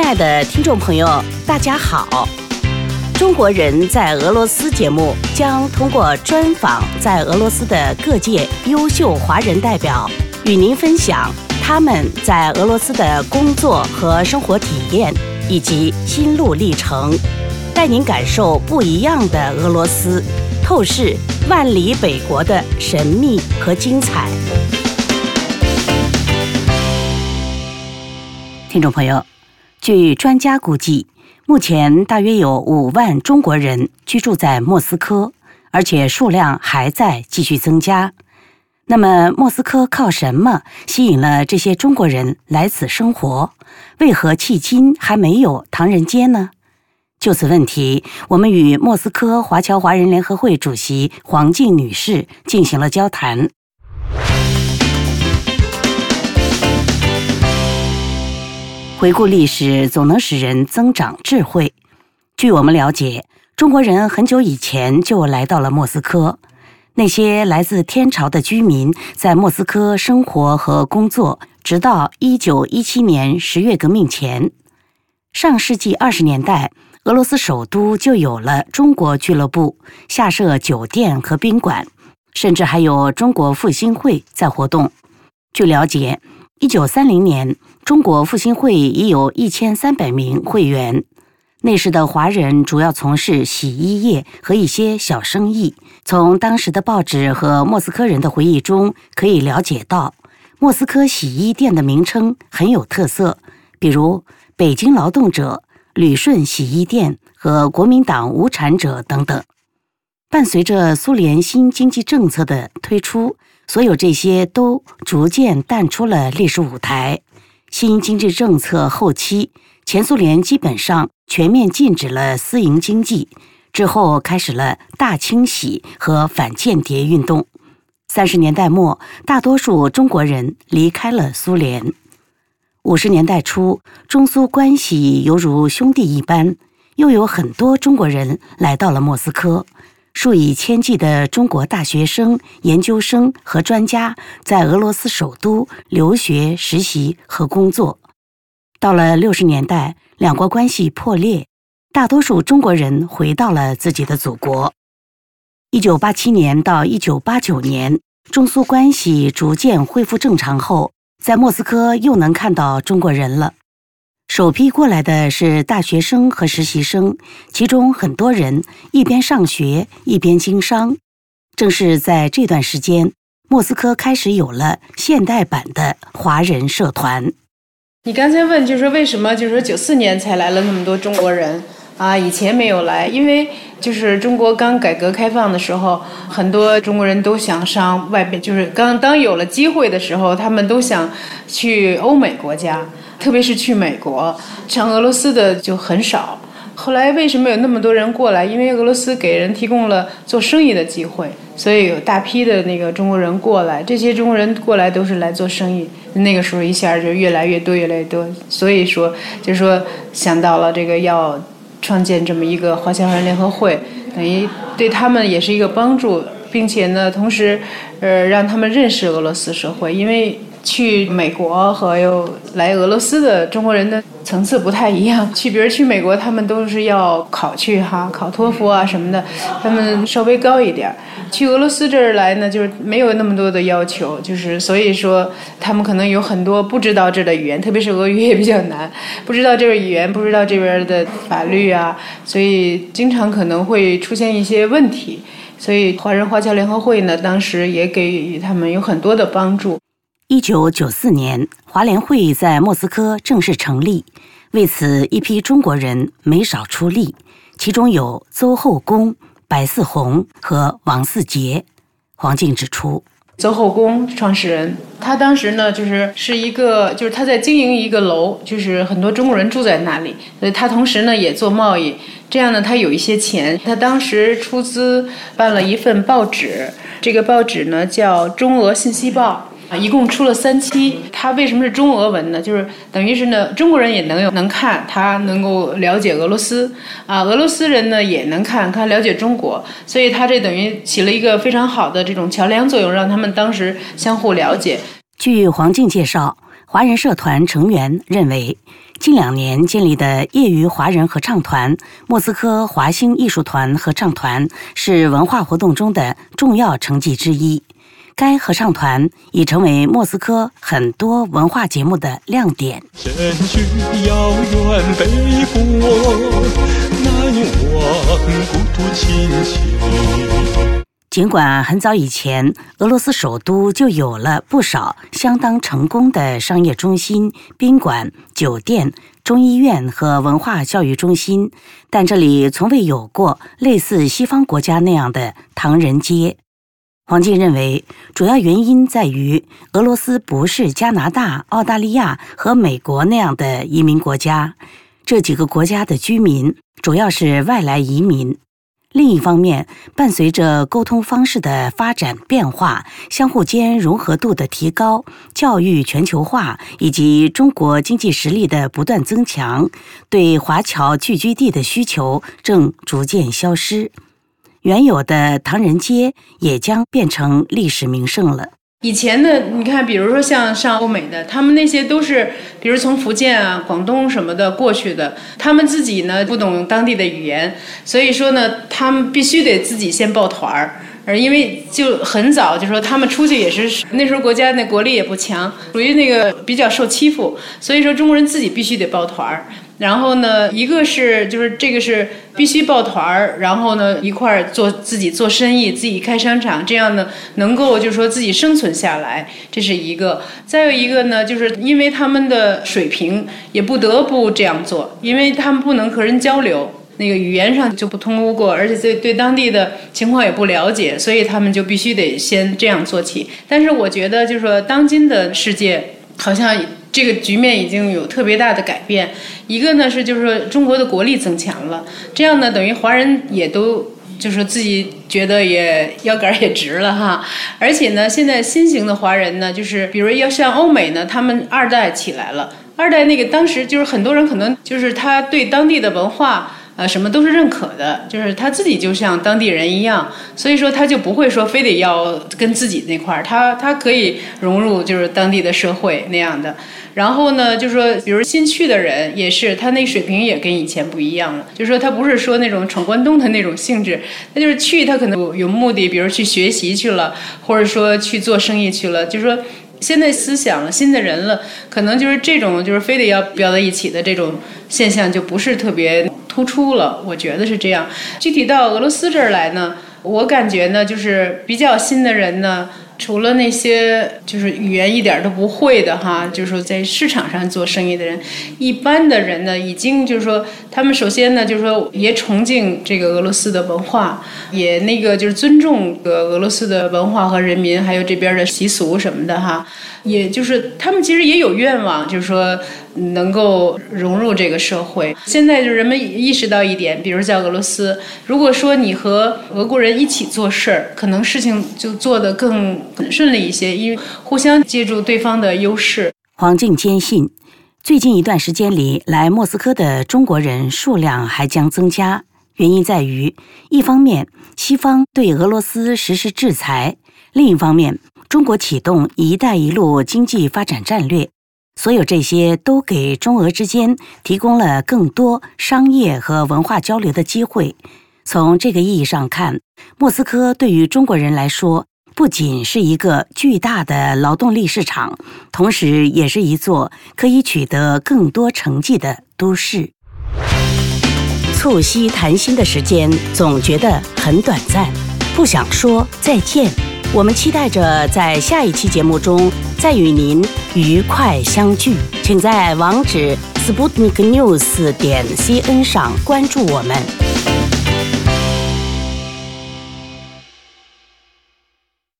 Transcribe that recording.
爱的听众朋友，大家好！中国人在俄罗斯节目将通过专访在俄罗斯的各界优秀华人代表，与您分享他们在俄罗斯的工作和生活体验以及心路历程，带您感受不一样的俄罗斯，透视万里北国的神秘和精彩。听众朋友，据专家估计，目前大约有5万中国人居住在莫斯科，而且数量还在继续增加。那么，莫斯科靠什么吸引了这些中国人来此生活？为何迄今还没有唐人街呢？就此问题，我们与莫斯科华侨华人联合会主席黄静女士进行了交谈。回顾历史，总能使人增长智慧。据我们了解，中国人很久以前就来到了莫斯科。那些来自天朝的居民在莫斯科生活和工作，直到1917年10月革命前。上世纪20年代，俄罗斯首都就有了中国俱乐部，下设酒店和宾馆，甚至还有中国复兴会在活动。据了解，1930年，中国复兴会已有1300名会员。那时的华人主要从事洗衣业和一些小生意。从当时的报纸和莫斯科人的回忆中可以了解到，莫斯科洗衣店的名称很有特色，比如北京劳动者、旅顺洗衣店和国民党无产者等等。伴随着苏联新经济政策的推出，所有这些都逐渐淡出了历史舞台。新经济政策后期，前苏联基本上全面禁止了私营经济，之后开始了大清洗和反间谍运动。30年代末，大多数中国人离开了苏联。50年代初，中苏关系犹如兄弟一般，又有很多中国人来到了莫斯科。数以千计的中国大学生、研究生和专家在俄罗斯首都留学、实习和工作。到了60年代，两国关系破裂，大多数中国人回到了自己的祖国。1987年到1989年，中苏关系逐渐恢复正常后，在莫斯科又能看到中国人了。首批过来的是大学生和实习生，其中很多人一边上学一边经商。正是在这段时间，莫斯科开始有了现代版的华人社团。 你刚才问就是为什么就是94年才来了那么多中国人啊，以前没有来，因为就是中国刚改革开放的时候，很多中国人都想上外边，就是当有了机会的时候，他们都想去欧美国家，特别是去美国，上俄罗斯的就很少。后来为什么有那么多人过来？因为俄罗斯给人提供了做生意的机会，所以有大批的那个中国人过来。这些中国人过来都是来做生意，那个时候一下就越来越多，越来越多。所以说，就是说想到了这个要创建这么一个华侨华人联合会，等于对他们也是一个帮助，并且呢，同时让他们认识俄罗斯社会，因为去美国和又来俄罗斯的中国人的层次不太一样。比如去美国，他们都是要考托福啊什么的，他们稍微高一点。去俄罗斯这儿来呢，就是没有那么多的要求，就是所以说他们可能有很多不知道这儿的语言，特别是俄语也比较难，不知道这边语言，不知道这边的法律啊，所以经常可能会出现一些问题。所以华人华侨联合会呢，当时也给予他们有很多的帮助。 1994年，华联会在莫斯科正式成立，为此一批中国人没少出力，其中有邹后公、白四红和王四杰。黄静指出， 邹后公创始人，他当时呢是一个，就是他在经营一个楼，就是很多中国人住在那里，所以他同时呢也做贸易，这样呢他有一些钱，他当时出资办了一份报纸，这个报纸呢叫《中俄信息报》。一共出了3期。它为什么是中俄文呢？就是等于是呢，中国人也能看，他能够了解俄罗斯啊，俄罗斯人呢也能看了解中国，所以它这等于起了一个非常好的这种桥梁作用，让他们当时相互了解。 据黄静介绍， 华人社团成员认为，近2年建立的业余华人合唱团莫斯科华星艺术团合唱团是文化活动中的重要成绩之一。该合唱团已成为莫斯科很多文化节目的亮点。 身居遥远北国，难忘故土亲情。 尽管很早以前，俄罗斯首都就有了不少相当成功的商业中心、宾馆、酒店、中医院和文化教育中心，但这里从未有过类似西方国家那样的唐人街。黄静认为，主要原因在于俄罗斯不是加拿大、澳大利亚和美国那样的移民国家，这几个国家的居民主要是外来移民。另一方面，伴随着沟通方式的发展变化，相互间融合度的提高，教育全球化以及中国经济实力的不断增强，对华侨聚居地的需求正逐渐消失。原有的唐人街也将变成历史名胜了。 以前的你看，比如说像上欧美的，他们那些都是比如从福建啊、广东什么的过去的，他们自己呢不懂当地的语言，所以说呢他们必须得自己先报团儿。因为就很早就说他们出去也是那时候国家那国力也不强，属于那个比较受欺负，所以说中国人自己必须得抱团儿。然后呢，一个是就是这个是必须抱团儿，然后呢一块儿自己做生意，自己开商场，这样呢能够就是说自己生存下来，这是一个。再有一个呢，就是因为他们的水平也不得不这样做，因为他们不能和人交流。那个语言上就不通过，而且对当地的情况也不了解，所以他们就必须得先这样做起。但是我觉得就是说当今的世界好像这个局面已经有特别大的改变。一个呢是就是说中国的国力增强了，这样呢等于华人也都就是自己觉得也腰杆也直了哈。而且呢现在新型的华人呢，就是比如要像欧美呢，他们2代起来了，2代那个当时就是很多人可能就是他对当地的文化什么都是认可的，就是他自己就像当地人一样，所以说他就不会说非得要跟自己那块儿，他可以融入就是当地的社会那样的。然后呢，就是说，比如新去的人也是，他那水平也跟以前不一样了。就是说，他不是说那种闯关东的那种性质，他就是去，他可能有目的，比如去学习去了，或者说去做生意去了。就是说，现在思想了，新的人了，可能就是这种就是非得要标在一起的这种现象就不是特别突出了，我觉得是这样。具体到俄罗斯这儿来呢，我感觉呢，就是比较新的人呢，除了那些就是语言一点都不会的哈，就是说在市场上做生意的人，一般的人呢，已经就是说他们首先呢，就是说也崇敬这个俄罗斯的文化，也那个就是尊重俄罗斯的文化和人民，还有这边的习俗什么的哈，也就是他们其实也有愿望，就是说能够融入这个社会。现在就人们意识到一点，比如在俄罗斯，如果说你和俄国人一起做事儿，可能事情就做得更顺利一些，因为互相借助对方的优势。 黄静坚信，最近一段时间里来莫斯科的中国人数量还将增加，原因在于一方面西方对俄罗斯实施制裁，另一方面中国启动一带一路经济发展战略，所有这些都给中俄之间提供了更多商业和文化交流的机会。从这个意义上看，莫斯科对于中国人来说不仅是一个巨大的劳动力市场，同时也是一座可以取得更多成绩的都市。促膝谈心的时间总觉得很短暂，不想说再见。我们期待着在下一期节目中再与您愉快相聚，请在网址 sputniknews.cn 上关注我们。